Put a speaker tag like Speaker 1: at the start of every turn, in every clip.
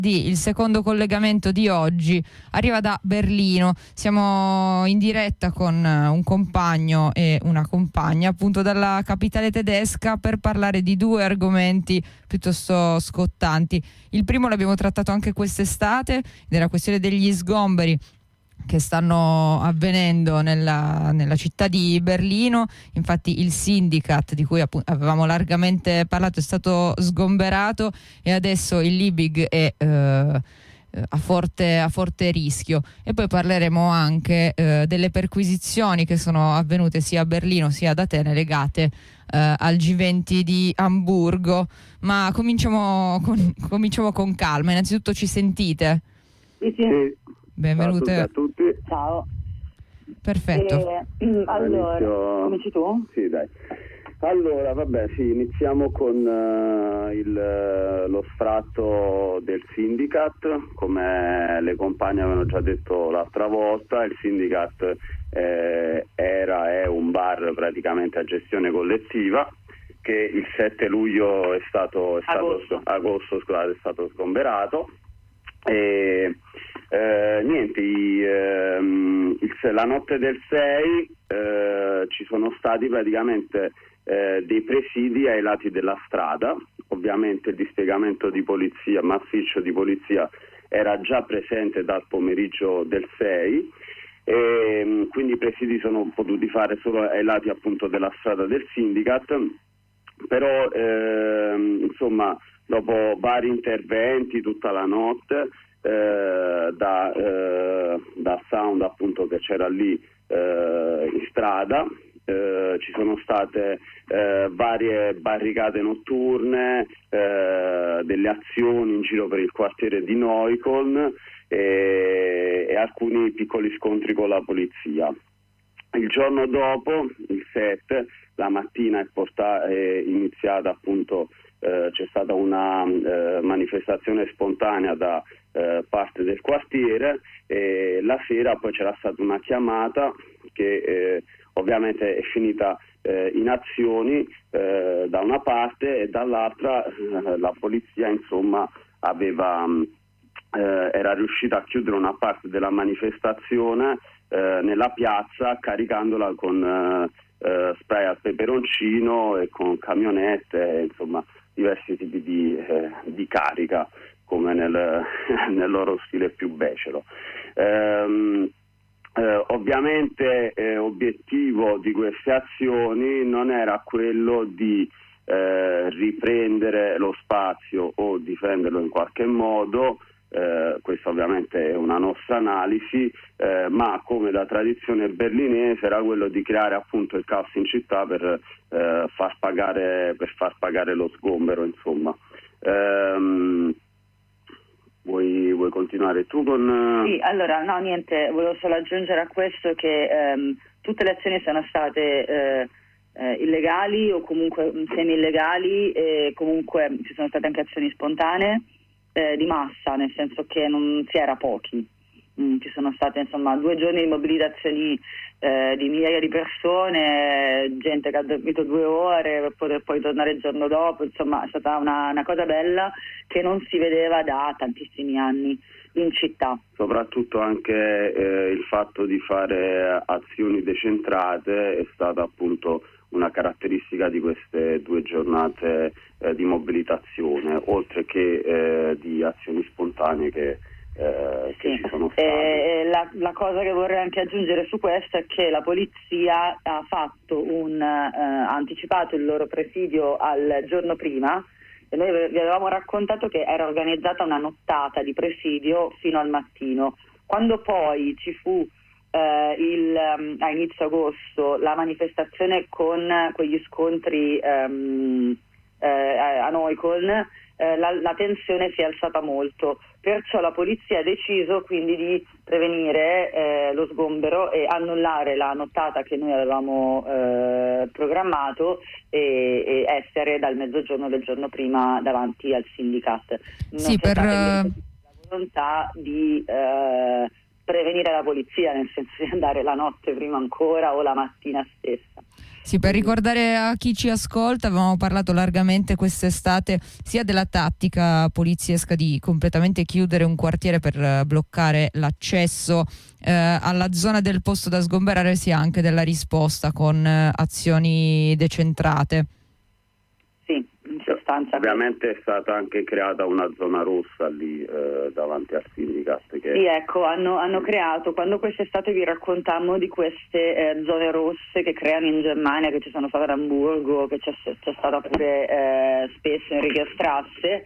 Speaker 1: Il secondo collegamento di oggi arriva da Berlino. Siamo in diretta con un compagno e una compagna appunto dalla capitale tedesca per parlare di due argomenti piuttosto scottanti. Il primo l'abbiamo trattato anche quest'estate, della questione degli sgomberi che stanno avvenendo nella città di Berlino. Infatti il Syndikat, di cui avevamo largamente parlato, è stato sgomberato e adesso il Liebig è a forte rischio. E poi parleremo anche delle perquisizioni che sono avvenute sia a Berlino sia ad Atene legate al G20 di Amburgo. Ma cominciamo con calma. Innanzitutto ci sentite?
Speaker 2: Sì.
Speaker 1: Benvenute
Speaker 2: a tutti.
Speaker 3: Ciao.
Speaker 1: Perfetto.
Speaker 3: Allora, cominci tu?
Speaker 2: Sì, dai. Allora, iniziamo con lo sfratto del Syndikat. Come le compagne avevano già detto l'altra volta, il Syndikat è un bar praticamente a gestione collettiva che il 7 luglio è stato sgomberato. E la notte del 6 ci sono stati praticamente dei presidi ai lati della strada. Ovviamente il dispiegamento di polizia, massiccio di polizia, era già presente dal pomeriggio del 6 e quindi i presidi sono potuti fare solo ai lati appunto della strada del Syndikat. Però insomma, dopo vari interventi tutta la notte da Sound appunto che c'era lì in strada, ci sono state varie barricate notturne, delle azioni in giro per il quartiere di Neukölln e alcuni piccoli scontri con la polizia. Il giorno dopo, il 7, la mattina è iniziata appunto, c'è stata una manifestazione spontanea da parte del quartiere e la sera poi c'era stata una chiamata che ovviamente è finita in azioni da una parte e dall'altra la polizia insomma era riuscita a chiudere una parte della manifestazione nella piazza caricandola con spray al peperoncino e con camionette, insomma diversi tipi di carica come nel loro stile più becero. Ovviamente obiettivo di queste azioni non era quello di riprendere lo spazio o difenderlo in qualche modo. Questa ovviamente è una nostra analisi, ma come da tradizione berlinese era quello di creare appunto il caos in città per far pagare lo sgombero, insomma. Vuoi continuare tu con...
Speaker 3: Sì, allora no, niente, volevo solo aggiungere a questo che tutte le azioni sono state illegali o comunque semi-illegali e comunque ci sono state anche azioni spontanee di massa, nel senso che non si era pochi. Ci sono state insomma 2 giorni di mobilitazioni di migliaia di persone, gente che ha dormito 2 ore per poter poi tornare il giorno dopo. Insomma è stata una cosa bella che non si vedeva da tantissimi anni in città.
Speaker 2: Soprattutto anche il fatto di fare azioni decentrate è stata appunto una caratteristica di queste 2 giornate di mobilitazione, oltre che di azioni spontanee che ci sono state.
Speaker 3: La cosa che vorrei anche aggiungere su questo è che la polizia ha fatto ha anticipato il loro presidio al giorno prima e noi vi avevamo raccontato che era organizzata una nottata di presidio fino al mattino. Quando poi ci fu a inizio agosto la manifestazione con quegli scontri a Neukölln, la tensione si è alzata molto, perciò la polizia ha deciso quindi di prevenire lo sgombero e annullare la nottata che noi avevamo programmato e essere dal mezzogiorno del giorno prima davanti al Syndikat.
Speaker 1: Sì, per
Speaker 3: la volontà di prevenire la polizia, nel senso di andare la notte prima ancora o la mattina stessa.
Speaker 1: Sì, per ricordare a chi ci ascolta, avevamo parlato largamente quest'estate sia della tattica poliziesca di completamente chiudere un quartiere per bloccare l'accesso alla zona del posto da sgomberare, sia anche della risposta con azioni decentrate.
Speaker 3: Sì, in sostanza.
Speaker 2: Ovviamente è stata anche creata una zona rossa lì davanti al Syndicat.
Speaker 3: Sì, ecco, hanno creato, quando quest'estate vi raccontammo di queste zone rosse che creano in Germania, che ci sono state ad Amburgo, che c'è stata pure spesso in Rigierstrasse,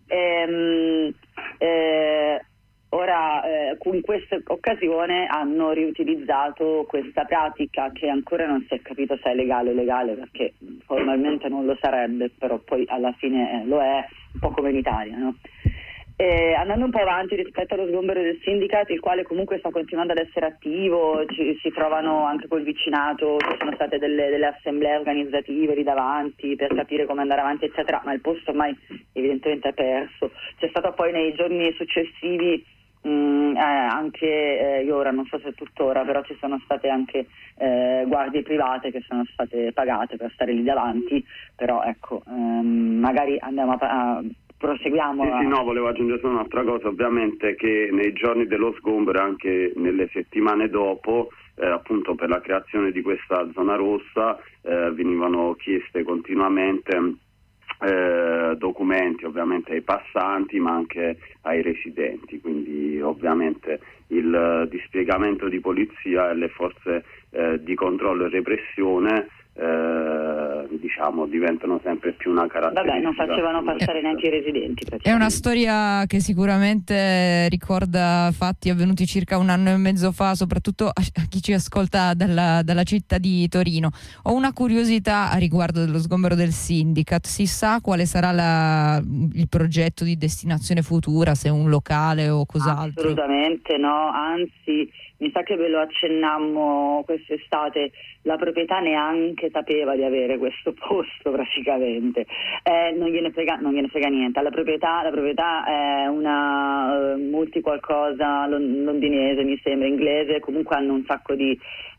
Speaker 3: ora in questa occasione hanno riutilizzato questa pratica che ancora non si è capito se è legale o illegale, perché formalmente non lo sarebbe, però poi alla fine lo è, un po' come in Italia, no? Andando un po' avanti rispetto allo sgombero del Syndicat, il quale comunque sta continuando ad essere attivo, si trovano anche col vicinato, ci sono state delle assemblee organizzative lì davanti per capire come andare avanti eccetera, ma il posto ormai evidentemente è perso. C'è stato poi nei giorni successivi anche io ora non so se tuttora, però ci sono state anche guardie private che sono state pagate per stare lì davanti, però ecco, magari andiamo proseguiamo.
Speaker 2: Sì, no, volevo aggiungere solo un'altra cosa, ovviamente che nei giorni dello sgombero, anche nelle settimane dopo, appunto per la creazione di questa zona rossa venivano chieste continuamente documenti ovviamente ai passanti ma anche ai residenti, quindi ovviamente il dispiegamento di polizia e le forze di controllo e repressione diciamo diventano sempre più una caratteristica.
Speaker 3: Vabbè, non facevano passare neanche i residenti.
Speaker 1: È una storia che sicuramente ricorda fatti avvenuti circa 1 anno e mezzo fa, soprattutto a chi ci ascolta dalla città di Torino. Ho una curiosità a riguardo dello sgombero del Syndicat. Si sa quale sarà il progetto di destinazione futura, se un locale o cos'altro?
Speaker 3: Assolutamente no, anzi mi sa che ve lo accennammo quest'estate, la proprietà neanche sapeva di avere questo posto praticamente, non gliene frega niente. La proprietà è una multi qualcosa londinese, mi sembra, inglese, comunque hanno un sacco di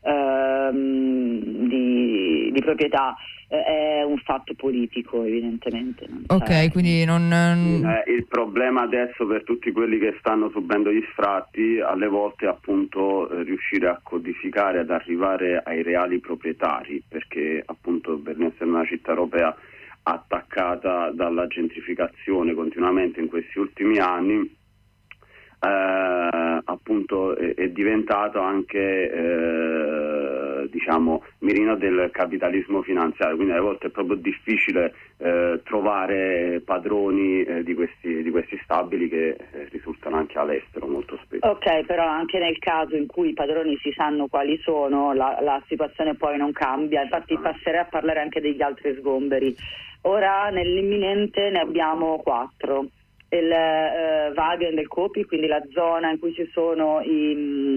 Speaker 3: proprietà. È un fatto politico evidentemente.
Speaker 1: Ok, quindi
Speaker 2: il problema adesso per tutti quelli che stanno subendo gli sfratti alle volte è appunto riuscire a codificare, ad arrivare ai reali proprietari, perché appunto per essere una città europea attaccata dalla gentrificazione continuamente in questi ultimi anni, appunto è diventato anche diciamo mirino del capitalismo finanziario, quindi alle volte è proprio difficile trovare padroni di questi stabili che risultano anche all'estero molto spesso.
Speaker 3: Ok, però anche nel caso in cui i padroni si sanno quali sono, la situazione poi non cambia, infatti passerei a parlare anche degli altri sgomberi. Ora nell'imminente ne abbiamo 4. Il Wagen del Kopi, quindi la zona in cui ci sono i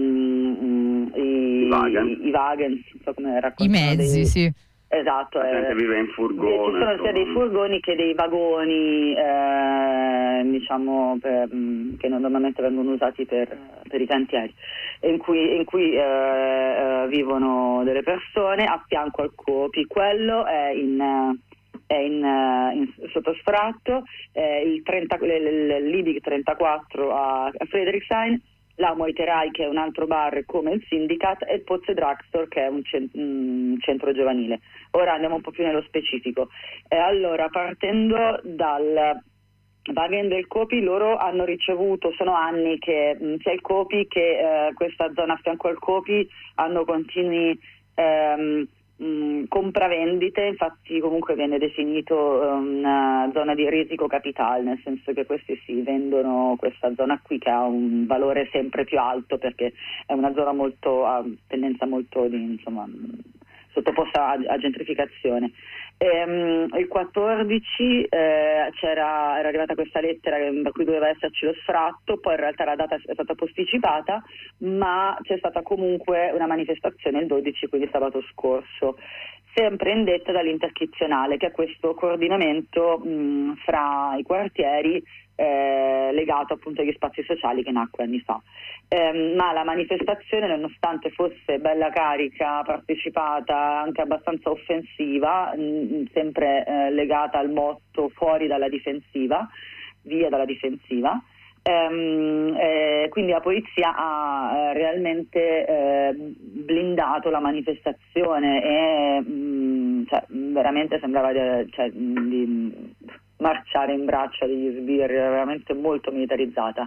Speaker 3: wagen, non so come raccontare,
Speaker 1: i mezzi, sì.
Speaker 3: Esatto,
Speaker 2: la gente vive in furgone.
Speaker 3: Ci sono sia dei furgoni che dei vagoni, diciamo, che normalmente vengono usati per i cantieri, in cui vivono delle persone a fianco al Kopi. Quello è in sottosfratto, il Liebig 34 a Friedrichshain, la Moiterai che è un altro bar come il Syndicat e il Pozze Drugstore che è un centro giovanile. Ora andiamo un po' più nello specifico. Allora, partendo dal Wagen del Kopi, loro hanno ricevuto, sono anni che sia il Kopi che questa zona a fianco al Kopi hanno continui compravendite, infatti comunque viene definito una zona di risico capitale, nel senso che questi si vendono questa zona qui che ha un valore sempre più alto perché è una zona molto a tendenza molto sottoposta a gentrificazione. Il 14 era arrivata questa lettera per cui doveva esserci lo sfratto, poi in realtà la data è stata posticipata, ma c'è stata comunque una manifestazione il 12, quindi sabato scorso, sempre indetta dall'Interchizionale, che è questo coordinamento fra i quartieri legato appunto agli spazi sociali che nacque anni fa. Ma la manifestazione, nonostante fosse bella carica, partecipata, anche abbastanza offensiva, sempre legata al motto fuori dalla difensiva, via dalla difensiva, quindi la polizia ha realmente blindato la manifestazione e veramente sembrava di marciare in braccio degli sbirri, era veramente molto militarizzata.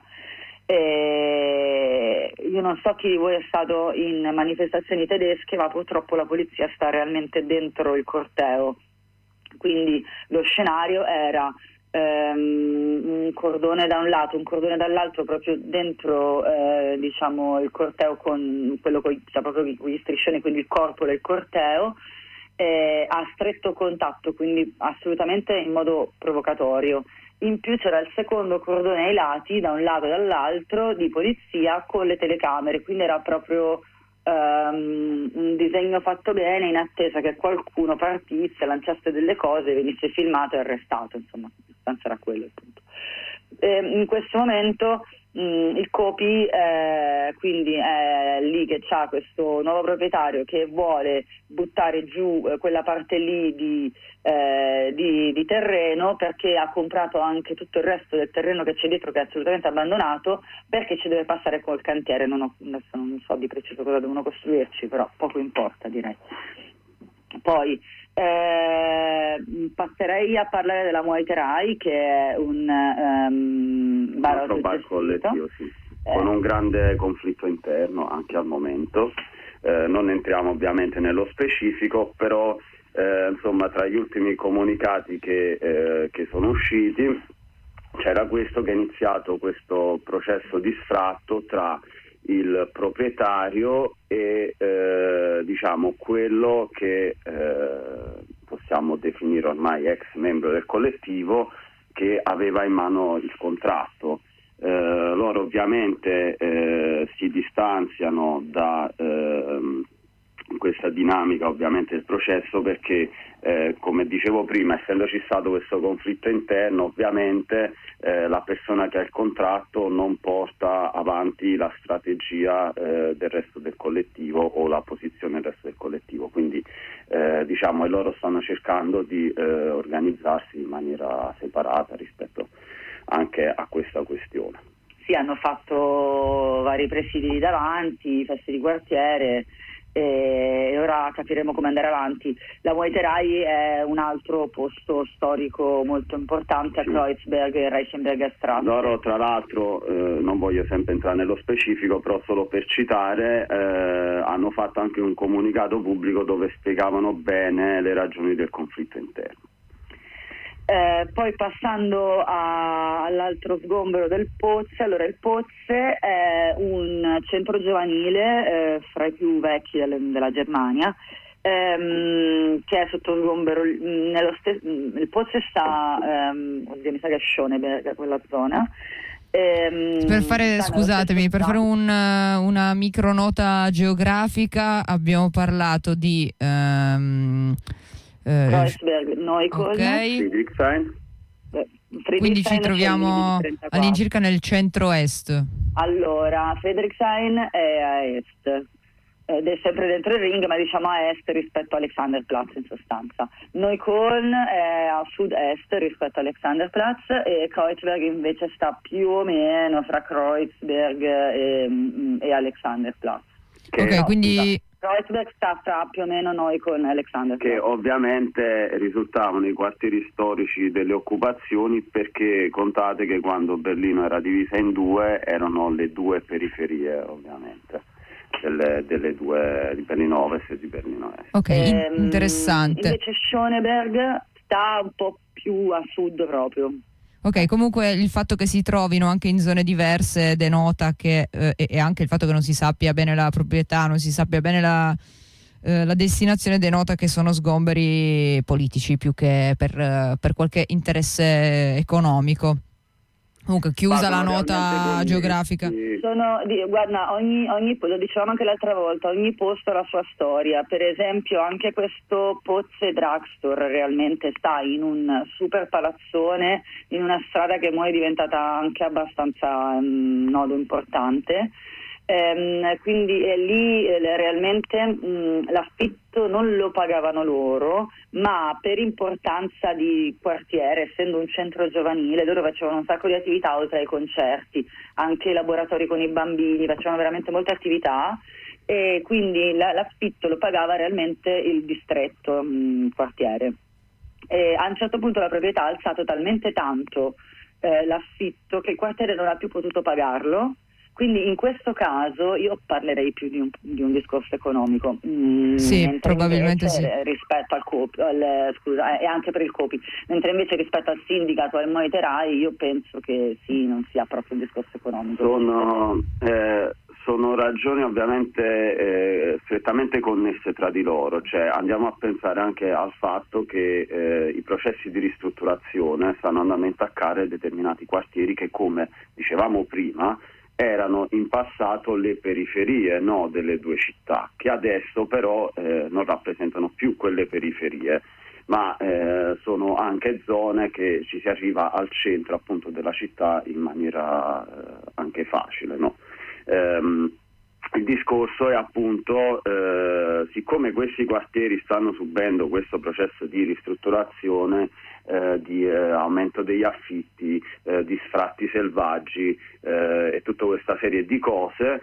Speaker 3: Io non so chi di voi è stato in manifestazioni tedesche, ma purtroppo la polizia sta realmente dentro il corteo, quindi lo scenario era un cordone da un lato, un cordone dall'altro, proprio dentro il corteo, con quello proprio con gli striscioni, quindi il corpo del corteo, a stretto contatto, quindi assolutamente in modo provocatorio. In più c'era il secondo cordone ai lati, da un lato e dall'altro, di polizia con le telecamere, quindi era proprio un disegno fatto bene, in attesa che qualcuno partisse, lanciasse delle cose, venisse filmato e arrestato, insomma, l'abbastanza era quello il punto. In questo momento il COPI quindi è lì che c'ha questo nuovo proprietario che vuole buttare giù quella parte lì di terreno, perché ha comprato anche tutto il resto del terreno che c'è dietro, che è assolutamente abbandonato, perché ci deve passare col cantiere. Adesso non so di preciso cosa devono costruirci, però poco importa, direi. Poi passerei a parlare della Muay Thai, che è un
Speaker 2: bar collettivo, sì, con un grande conflitto interno anche al momento. Non entriamo ovviamente nello specifico, però insomma, tra gli ultimi comunicati che sono usciti c'era questo, che è iniziato questo processo di sfratto tra il proprietario e diciamo quello che possiamo definire ormai ex membro del collettivo, che aveva in mano il contratto. Loro ovviamente si distanziano da questa dinamica ovviamente del processo, perché come dicevo prima, essendoci stato questo conflitto interno, ovviamente la persona che ha il contratto non porta avanti la strategia del resto del collettivo o la posizione del resto del collettivo, quindi diciamo, e loro stanno cercando di organizzarsi in maniera separata rispetto anche a questa questione.
Speaker 3: Sì, hanno fatto vari presidi davanti, feste di quartiere, e ora capiremo come andare avanti. La Muay Thai è un altro posto storico molto importante a Kreuzberg e Reichenberger Straße.
Speaker 2: Loro, tra l'altro, non voglio sempre entrare nello specifico, però solo per citare, hanno fatto anche un comunicato pubblico dove spiegavano bene le ragioni del conflitto interno.
Speaker 3: Poi passando all'altro sgombero del Pozze, allora il Pozze è un centro giovanile fra i più vecchi della Germania, che è sotto sgombero. Il Pozze sta, mi sa che è Schöneberg, quella zona.
Speaker 1: Per fare una micronota geografica, abbiamo parlato di
Speaker 3: Kreuzberg, Neukölln,
Speaker 2: Friedrichshain.
Speaker 1: Quindi ci troviamo all'incirca nel centro-est.
Speaker 3: Allora, Friedrichshain è a est, ed è sempre dentro il ring, ma diciamo a est rispetto a Alexanderplatz in sostanza. Neukölln è a sud-est rispetto a Alexanderplatz, e Kreuzberg invece sta più o meno fra Kreuzberg e Alexanderplatz.
Speaker 1: Quindi
Speaker 3: Kreuzberg sta fra più o meno Neukölln e Alexanderplatz.
Speaker 2: Che ovviamente risultavano i quartieri storici delle occupazioni, perché contate che quando Berlino era divisa in due erano le due periferie ovviamente delle due, di Berlino Ovest e di Berlino Est.
Speaker 1: Ok, interessante.
Speaker 3: Invece Schöneberg sta un po' più a sud proprio.
Speaker 1: Ok, comunque il fatto che si trovino anche in zone diverse denota che, e anche il fatto che non si sappia bene la proprietà, non si sappia bene la destinazione, denota che sono sgomberi politici più che per qualche interesse economico. Comunque chiusa la nota geografica.
Speaker 3: Guarda, lo dicevamo anche l'altra volta, ogni posto ha la sua storia. Per esempio anche questo Pozze Drugstore realmente sta in un super palazzone, in una strada che mo è diventata anche abbastanza nodo importante. Quindi lì realmente l'affitto non lo pagavano loro, ma per importanza di quartiere, essendo un centro giovanile, loro facevano un sacco di attività oltre ai concerti, anche i laboratori con i bambini, facevano veramente molte attività, e quindi l'affitto lo pagava realmente il distretto, quartiere. E a un certo punto la proprietà ha alzato talmente tanto l'affitto che il quartiere non ha più potuto pagarlo. Quindi in questo caso io parlerei più di un discorso economico,
Speaker 1: sì, probabilmente sì,
Speaker 3: rispetto al COPI, e anche per il COPI, mentre invece rispetto al sindacato, al monitorai, io penso che sì, non sia proprio un discorso economico.
Speaker 2: Sono ragioni ovviamente strettamente connesse tra di loro, cioè andiamo a pensare anche al fatto che i processi di ristrutturazione stanno andando a intaccare determinati quartieri che, come dicevamo prima, erano in passato le periferie, no, delle due città, che adesso però non rappresentano più quelle periferie, ma sono anche zone che ci si arriva al centro appunto della città in maniera anche facile, no? Il discorso è appunto, siccome questi quartieri stanno subendo questo processo di ristrutturazione, di aumento degli affitti, di sfratti selvaggi e tutta questa serie di cose,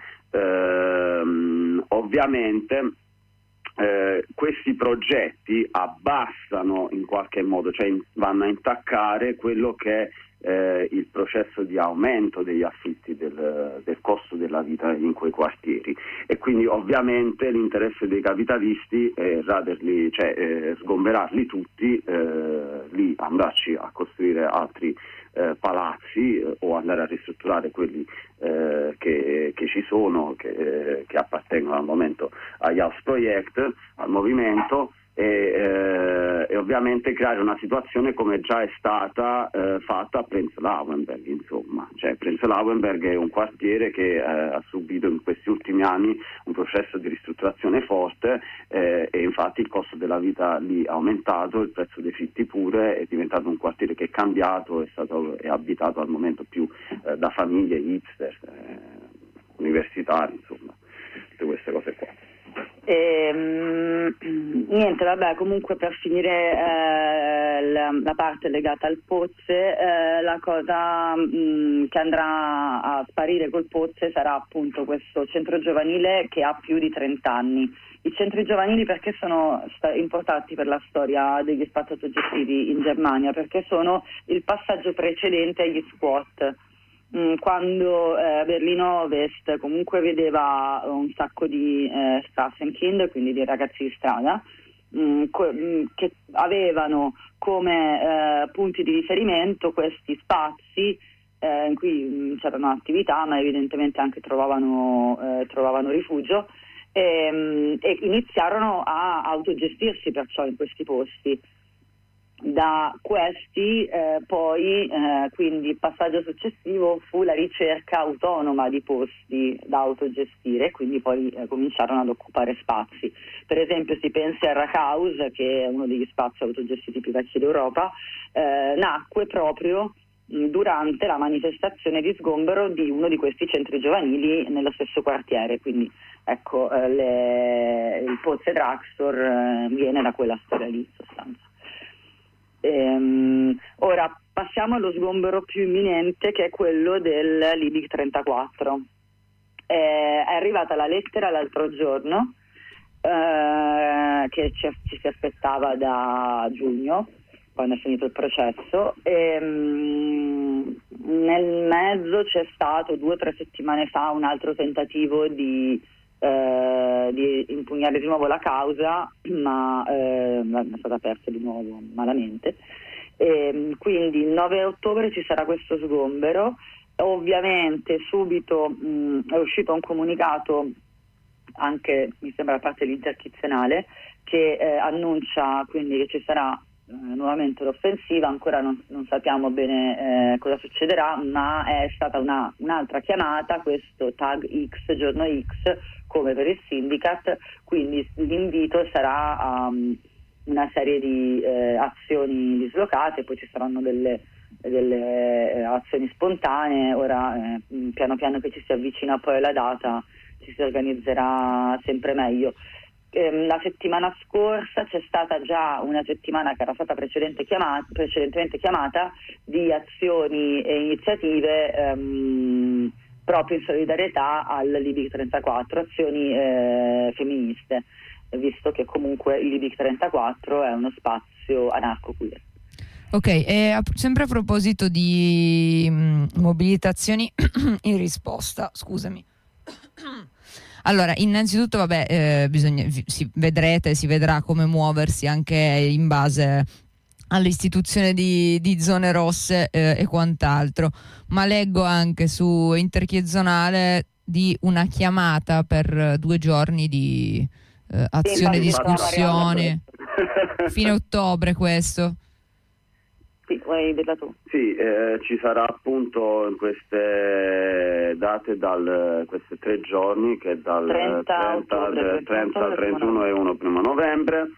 Speaker 2: ovviamente questi progetti abbassano in qualche modo, cioè vanno a intaccare quello che è il processo di aumento degli affitti, del costo della vita in quei quartieri, e quindi ovviamente l'interesse dei capitalisti è sgomberarli tutti, lì andarci a costruire altri palazzi o andare a ristrutturare quelli che ci sono, che appartengono al momento agli House Project, al movimento, e ovviamente creare una situazione come già è stata fatta a Prenzlauenberg, insomma. Cioè Prenzlauenberg è un quartiere che ha subito in questi ultimi anni un processo di ristrutturazione forte, e infatti il costo della vita lì è aumentato, il prezzo dei fitti pure, è diventato un quartiere che è cambiato, è abitato al momento più da famiglie hipster, universitari, insomma, tutte queste cose qua.
Speaker 3: Niente, vabbè, comunque per finire la parte legata al Pozze, la cosa che andrà a sparire col Pozze sarà appunto questo centro giovanile che ha più di 30 anni. I centri giovanili perché sono importanti per la storia degli spazi autogestiti in Germania? Perché sono il passaggio precedente agli squat. Quando Berlino Ovest comunque vedeva un sacco di Straßenkind, quindi di ragazzi di strada, che avevano come punti di riferimento questi spazi in cui c'erano attività, ma evidentemente anche trovavano rifugio, e iniziarono a autogestirsi perciò in questi posti. Da questi poi quindi il passaggio successivo fu la ricerca autonoma di posti da autogestire, quindi poi cominciarono ad occupare spazi. Per esempio si pensi a Rathaus, che è uno degli spazi autogestiti più vecchi d'Europa, nacque proprio durante la manifestazione di sgombero di uno di questi centri giovanili nello stesso quartiere, quindi ecco il Pozze Drugstore viene da quella storia lì in sostanza. Ora passiamo allo sgombero più imminente, che è quello del Liebig 34. È arrivata la lettera l'altro giorno che ci si aspettava da giugno, quando è finito il processo, e nel mezzo c'è stato 2 o 3 settimane fa un altro tentativo di impugnare di nuovo la causa, ma è stata persa di nuovo malamente. Quindi il 9 ottobre ci sarà questo sgombero. Ovviamente subito è uscito un comunicato, anche mi sembra da parte dell'Interchizionale, che annuncia quindi che ci sarà nuovamente l'offensiva. Ancora non sappiamo bene cosa succederà, ma è stata un'altra chiamata, questo tag X, giorno X, come per il Syndicate, quindi l'invito sarà a una serie di azioni dislocate, poi ci saranno delle azioni spontanee. Ora piano piano che ci si avvicina poi alla data ci si organizzerà sempre meglio. La settimana scorsa c'è stata già una settimana che era stata precedentemente chiamata di azioni e iniziative proprio in solidarietà al Libic 34, azioni femministe, visto che comunque il Libic 34 è uno spazio anarco-queer.
Speaker 1: Ok, e sempre a proposito di mobilitazioni in risposta, scusami. Allora, innanzitutto, si vedrà come muoversi anche in base all'istituzione di zone rosse e quant'altro, ma leggo anche su Interchiezionale di una chiamata per 2 giorni di azione e discussione fine ottobre, questo.
Speaker 3: Sì, vuoi dirla tu?
Speaker 2: Sì, ci sarà appunto in queste date, questi 3 giorni, che è dal 30 al 31 e 1 novembre,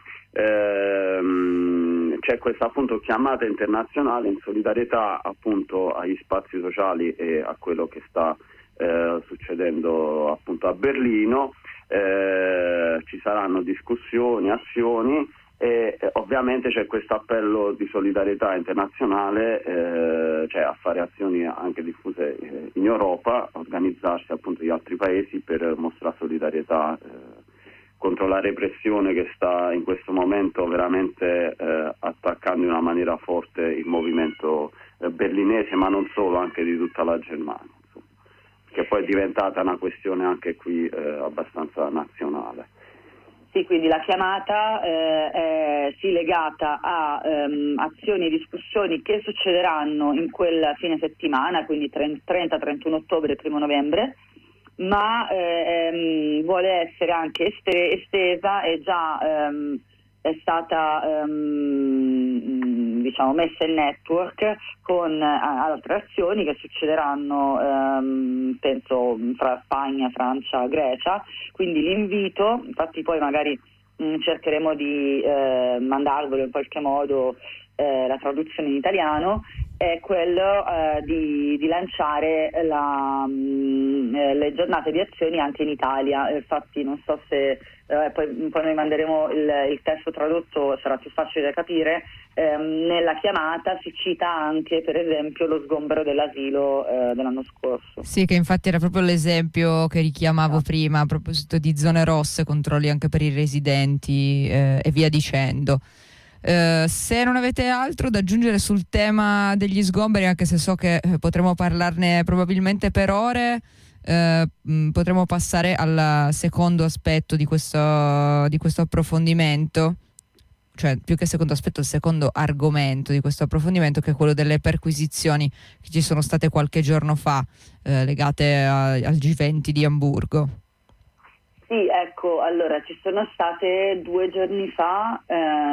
Speaker 2: c'è questa appunto chiamata internazionale in solidarietà appunto agli spazi sociali e a quello che sta succedendo appunto a Berlino. Ci saranno discussioni, azioni, e ovviamente c'è questo appello di solidarietà internazionale, cioè a fare azioni anche diffuse in Europa, a organizzarsi appunto gli altri paesi per mostrare solidarietà contro la repressione che sta in questo momento veramente attaccando in una maniera forte il movimento berlinese, ma non solo, anche di tutta la Germania, insomma, che poi è diventata una questione anche qui abbastanza nazionale.
Speaker 3: Sì, quindi la chiamata è legata a azioni e discussioni che succederanno in quel fine settimana, quindi 30-31 ottobre e 1 novembre, ma vuole essere anche estesa e già è stata messa in network con altre azioni che succederanno penso fra Spagna, Francia, Grecia. Quindi l'invito, infatti poi magari cercheremo di mandarvelo in qualche modo la traduzione in italiano, è quello di lanciare le giornate di azioni anche in Italia. Infatti non so se poi noi manderemo il testo tradotto, sarà più facile da capire. Nella chiamata si cita anche per esempio lo sgombero dell'asilo dell'anno scorso.
Speaker 1: Sì, che infatti era proprio l'esempio che richiamavo prima a proposito di zone rosse, controlli anche per i residenti e via dicendo. Se non avete altro da aggiungere sul tema degli sgomberi, anche se so che potremo parlarne probabilmente per ore, potremo passare al secondo aspetto di questo approfondimento, cioè più che secondo aspetto, il secondo argomento di questo approfondimento, che è quello delle perquisizioni che ci sono state qualche giorno fa legate al G20 di Amburgo.
Speaker 3: Sì, ecco, allora ci sono state 2 giorni fa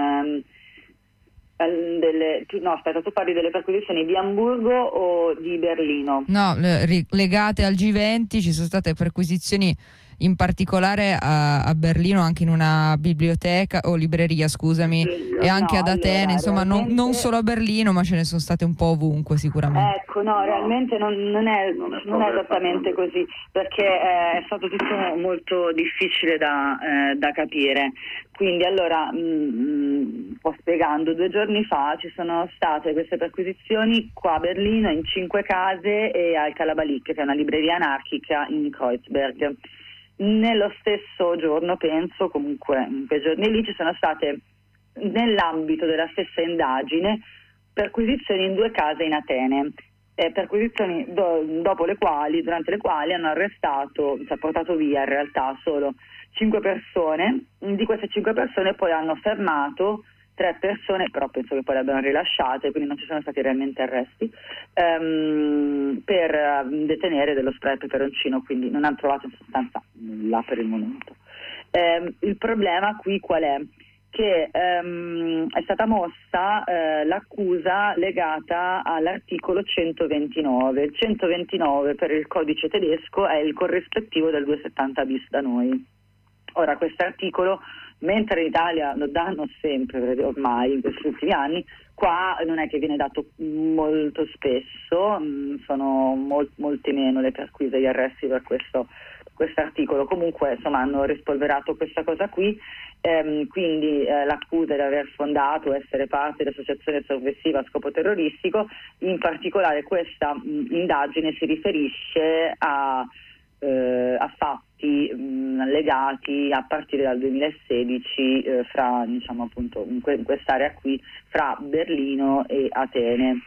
Speaker 3: tu parli delle perquisizioni di Amburgo o di Berlino?
Speaker 1: No, legate al G20 ci sono state perquisizioni in particolare a Berlino, anche in una biblioteca o libreria, scusami, e anche ad Atene, insomma non solo a Berlino, ma ce ne sono state un po' ovunque sicuramente.
Speaker 3: Ecco, no, realmente non è esattamente così, perché è stato tutto molto difficile da capire. Quindi allora, un po' spiegando, 2 giorni fa ci sono state queste perquisizioni qua a Berlino in 5 case e al Kalabalik, che è una libreria anarchica in Kreuzberg. Nello stesso giorno, penso, comunque in quei giorni lì, ci sono state, nell'ambito della stessa indagine, perquisizioni in 2 case in Atene. Perquisizioni durante le quali hanno arrestato, portato via in realtà solo 5 persone. Di queste 5 persone poi hanno fermato 3 persone, però penso che poi le abbiano rilasciate, quindi non ci sono stati realmente arresti, per detenere dello spray peperoncino, quindi non hanno trovato in sostanza nulla per il momento. Il problema qui qual è? che è stata mossa l'accusa legata all'articolo 129. Il 129 per il codice tedesco è il corrispettivo del 270 bis da noi. Ora, questo articolo, mentre in Italia lo danno sempre ormai in questi ultimi anni, qua non è che viene dato molto spesso, sono molte meno le perquise e gli arresti per questo articolo. Comunque, insomma, hanno rispolverato questa cosa qui, quindi l'accusa di aver fondato, essere parte dell'associazione sovversiva a scopo terroristico. In particolare questa indagine si riferisce a fatti legati a partire dal 2016 fra, diciamo, appunto in quest'area qui, fra Berlino e Atene.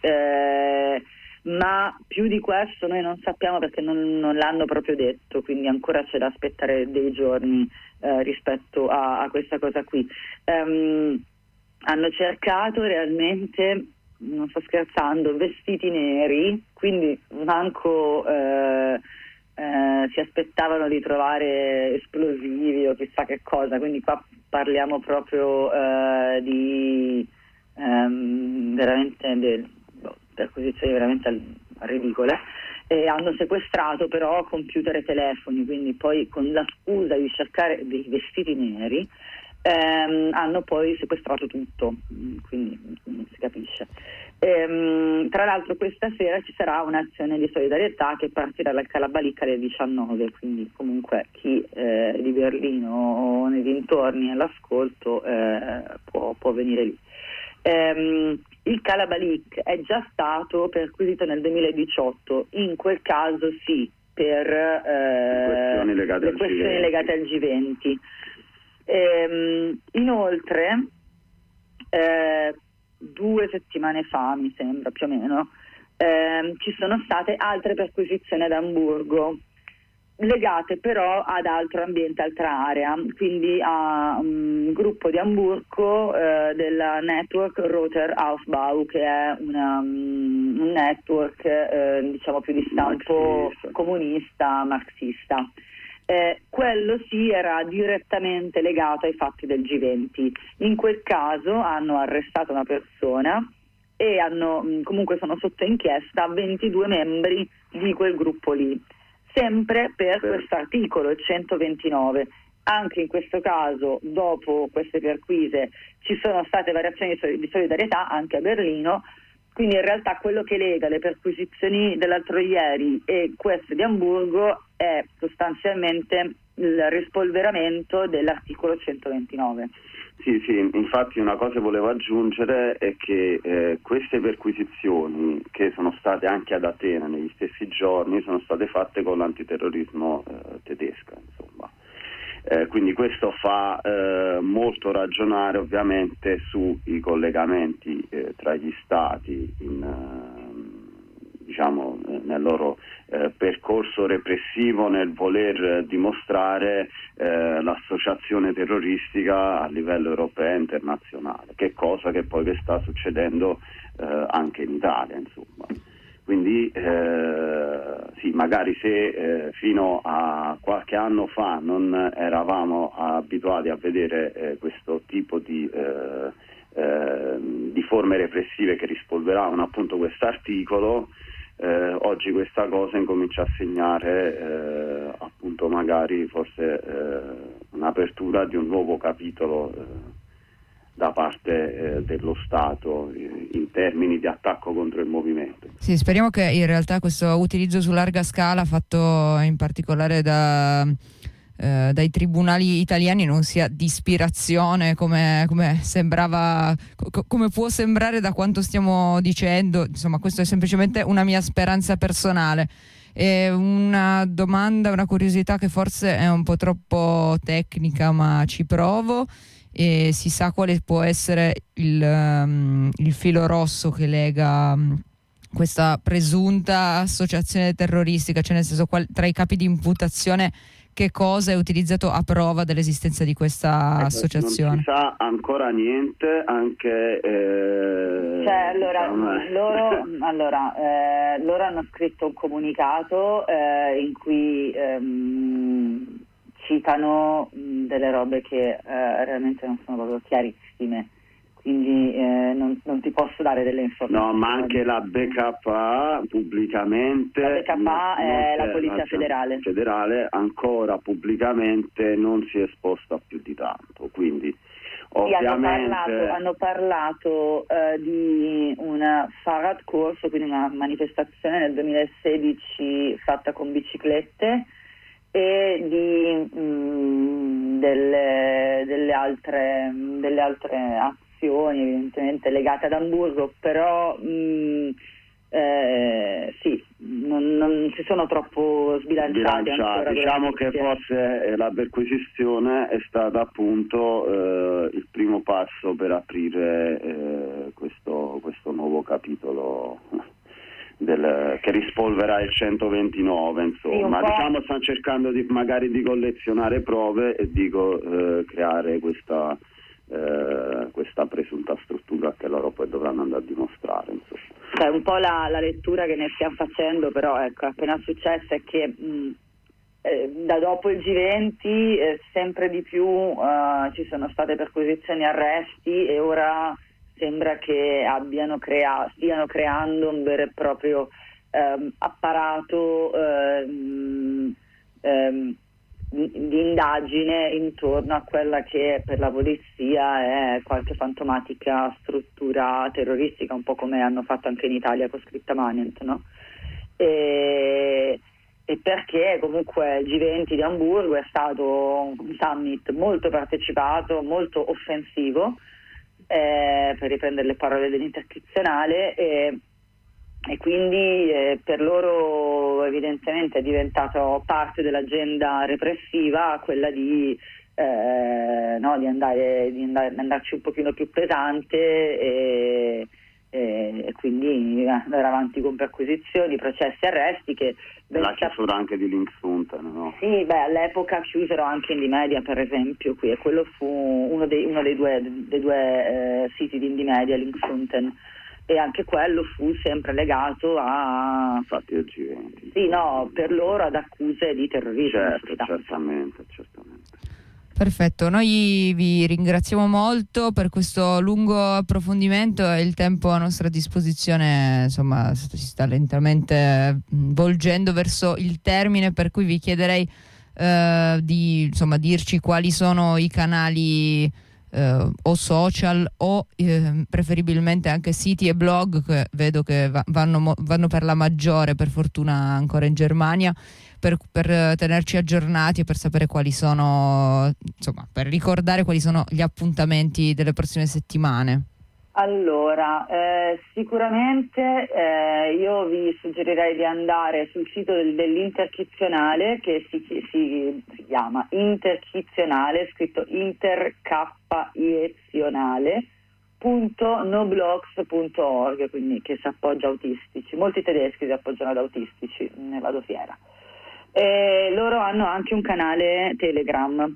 Speaker 3: Ma più di questo noi non sappiamo, perché non l'hanno proprio detto, quindi ancora c'è da aspettare dei giorni rispetto a questa cosa qui. Hanno cercato realmente, non sto scherzando, vestiti neri, quindi manco si aspettavano di trovare esplosivi o chissà che cosa, quindi qua parliamo proprio di veramente perquisizioni veramente ridicole. E hanno sequestrato però computer e telefoni, quindi poi con la scusa di cercare dei vestiti neri hanno poi sequestrato tutto, quindi non si capisce. Tra l'altro questa sera ci sarà un'azione di solidarietà che partirà dal Calabalicca alle 19, quindi comunque chi di Berlino o nei dintorni all'ascolto può venire lì. Il Kalabalik è già stato perquisito nel 2018, in quel caso sì, per
Speaker 2: questioni
Speaker 3: le questioni legate al G20. Inoltre 2 settimane fa, mi sembra più o meno, ci sono state altre perquisizioni ad Amburgo, legate però ad altro ambiente, altra area, quindi a un gruppo di Amburgo della network Roter Aufbau, che è un network diciamo più di stampo comunista, marxista. Quello sì era direttamente legato ai fatti del G20. In quel caso hanno arrestato una persona e comunque sono sotto inchiesta 22 membri di quel gruppo lì, sempre per questo articolo, il 129. Anche in questo caso, dopo queste perquise, ci sono state variazioni di solidarietà anche a Berlino. Quindi in realtà quello che lega le perquisizioni dell'altro ieri e queste di Amburgo è sostanzialmente il rispolveramento dell'articolo 129.
Speaker 2: Sì, infatti una cosa che volevo aggiungere è che queste perquisizioni, che sono state anche ad Atene negli stessi giorni, sono state fatte con l'antiterrorismo tedesca, insomma. Quindi questo fa molto ragionare ovviamente sui collegamenti tra gli stati nel loro percorso repressivo, nel voler dimostrare l'associazione terroristica a livello europeo e internazionale, che cosa che poi che sta succedendo anche in Italia, insomma. Quindi sì, magari se fino a qualche anno fa non eravamo abituati a vedere questo tipo di forme repressive che rispolveravano appunto quest'articolo, oggi questa cosa incomincia a segnare appunto magari forse un'apertura di un nuovo capitolo da parte dello Stato in termini di attacco contro il movimento.
Speaker 1: Sì, speriamo che in realtà questo utilizzo su larga scala, fatto in particolare dai tribunali italiani, non sia di ispirazione come sembrava, come può sembrare da quanto stiamo dicendo. Insomma, questo è semplicemente una mia speranza personale. E una domanda, una curiosità che forse è un po' troppo tecnica, ma ci provo. E si sa quale può essere il filo rosso che lega questa presunta associazione terroristica, cioè nel senso tra i capi di imputazione che cosa è utilizzato a prova dell'esistenza di questa associazione?
Speaker 2: Non si sa ancora niente, anche
Speaker 3: loro hanno scritto un comunicato in cui citano delle robe che realmente non sono proprio chiarissime, quindi non ti posso dare delle informazioni.
Speaker 2: No, ma anche la BKA pubblicamente,
Speaker 3: la BKA è la Polizia
Speaker 2: Federale ancora pubblicamente non si è esposta più di tanto, quindi ovviamente
Speaker 3: hanno parlato di una Farad Corso, quindi una manifestazione nel 2016 fatta con biciclette, e di delle altre azioni evidentemente legate ad Amburgo, però sì, non si sono troppo sbilanciati ancora.
Speaker 2: Diciamo che forse la perquisizione è stata appunto il primo passo per aprire questo nuovo capitolo che rispolverà il 129, insomma.
Speaker 3: Sì,
Speaker 2: diciamo stanno cercando magari di collezionare prove e di creare questa presunta struttura che loro poi dovranno andare a dimostrare, insomma.
Speaker 3: È un po' la lettura che ne stiamo facendo, però ecco, appena successo è che da dopo il G20 sempre di più ci sono state perquisizioni e arresti, e ora sembra che stiano creando un vero e proprio apparato di indagine intorno a quella che per la polizia è qualche fantomatica struttura terroristica, un po' come hanno fatto anche in Italia con Scripta Manent, no? E perché comunque il G20 di Amburgo è stato un summit molto partecipato, molto offensivo, per riprendere le parole dell'intercrizionale, e quindi per loro evidentemente è diventato parte dell'agenda repressiva quella di andarci un pochino più pesante, e quindi andare avanti con perquisizioni, processi, arresti. Che
Speaker 2: la chiusura anche di Linkshunt, no?
Speaker 3: Sì, all'epoca chiusero anche Indymedia, per esempio, qui, e quello fu uno dei due siti di Indymedia, Linkshunt, e anche quello fu sempre legato a
Speaker 2: fatti del G20.
Speaker 3: Sì, no, per loro ad accuse di terrorismo.
Speaker 2: Certamente.
Speaker 1: Perfetto, noi vi ringraziamo molto per questo lungo approfondimento, e il tempo a nostra disposizione insomma si sta lentamente volgendo verso il termine, per cui vi chiederei di dirci quali sono i canali o social o preferibilmente anche siti e blog, che vedo che vanno per la maggiore, per fortuna ancora in Germania, per tenerci aggiornati e per sapere quali sono, per ricordare quali sono gli appuntamenti delle prossime settimane.
Speaker 3: Allora, sicuramente io vi suggerirei di andare sul sito dell'Interchizionale, che si chiama Interchizionale, scritto interchiezionale.noblogs.org, quindi che si appoggia a autistici. Molti tedeschi si appoggiano ad autistici, ne vado fiera. Loro hanno anche un canale Telegram,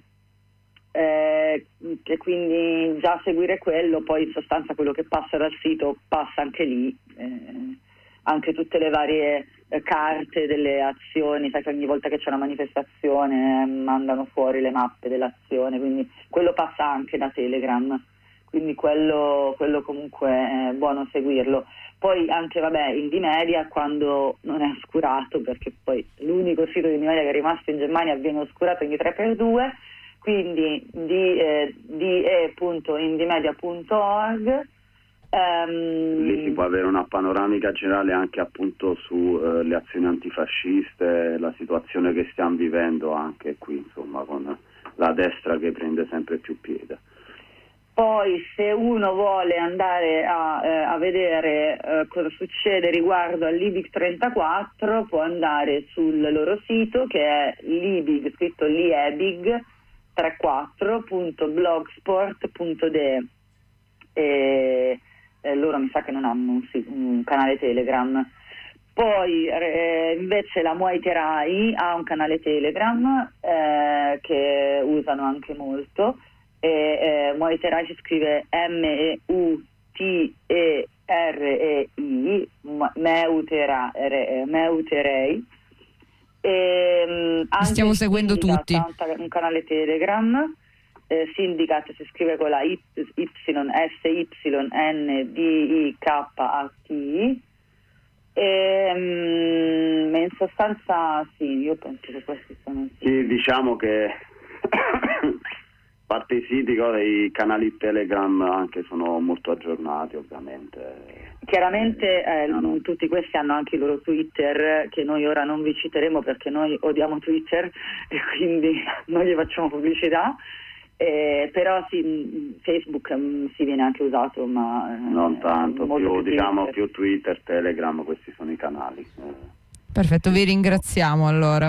Speaker 3: che quindi già seguire quello, poi in sostanza quello che passa dal sito passa anche lì, anche tutte le varie carte delle azioni, sai che ogni volta che c'è una manifestazione mandano fuori le mappe dell'azione, quindi quello passa anche da Telegram, quindi quello comunque è buono seguirlo. Poi anche Indymedia, quando non è oscurato, perché poi l'unico sito di Indymedia che è rimasto in Germania viene oscurato ogni 3x2, quindi de.indymedia.org.
Speaker 2: Lì si può avere una panoramica generale anche appunto su le azioni antifasciste, la situazione che stiamo vivendo anche qui, insomma, con la destra che prende sempre più piede.
Speaker 3: Poi se uno vuole andare a vedere cosa succede riguardo all'Ibig 34, può andare sul loro sito, che è l'Ibig, scritto liebig 34.blogsport.de, e loro mi sa che non hanno un canale Telegram. Poi invece la Muay Thai ha un canale Telegram che usano anche molto, e Muay Thai si scrive Meuterei,
Speaker 1: stiamo seguendo tutti.
Speaker 3: Ha un canale Telegram, Syndicat si scrive con la YSYNDIKAT. In sostanza sì, io penso che questi sono
Speaker 2: sì, diciamo che a parte i siti, i canali Telegram anche sono molto aggiornati, ovviamente.
Speaker 3: Chiaramente tutti questi hanno anche i loro Twitter, che noi ora non vi citeremo perché noi odiamo Twitter e quindi non gli facciamo pubblicità. Però sì, Facebook si viene anche usato, ma
Speaker 2: non tanto, più Twitter, Telegram, questi sono i canali.
Speaker 1: Perfetto, vi ringraziamo allora.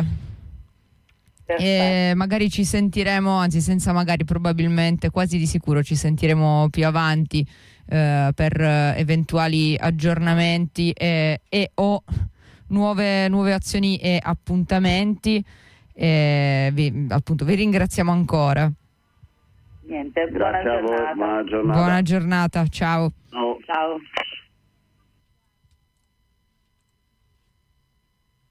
Speaker 1: E magari ci sentiremo, anzi senza magari, probabilmente, quasi di sicuro ci sentiremo più avanti per eventuali aggiornamenti e o nuove azioni e appuntamenti. Vi ringraziamo ancora.
Speaker 3: Niente,
Speaker 2: grazie a voi, buona giornata.
Speaker 1: Buona giornata, ciao.
Speaker 3: Ciao.